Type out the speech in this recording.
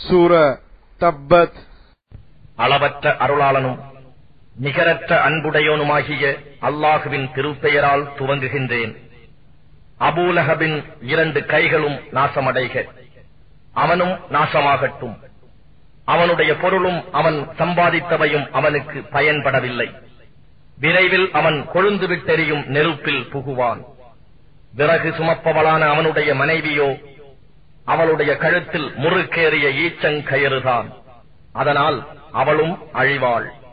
சூரா தப்பத். அளவற்ற அருளாளனும் நிகரற்ற அன்புடையோனுமாகிய அல்லாஹுவின் திருப்பெயரால் துவங்குகின்றேன். அபூலஹபின் 2 கைகளும் நாசமடைக, அவனும் நாசமாகட்டும். அவனுடைய பொருளும் அவன் சம்பாதித்தவையும் அவனுக்கு பயன்படவில்லை. விரைவில் அவன் கொழுந்து விட்டெறியும் நெருப்பில் புகுவான். விறகு சுமப்பவளான அவனுடைய மனைவியோ அவளுடைய கழுத்தில் முறுக்கேறிய ஈச்சங்கயிறுதான், அதனால் அவளும் அழிவாள்.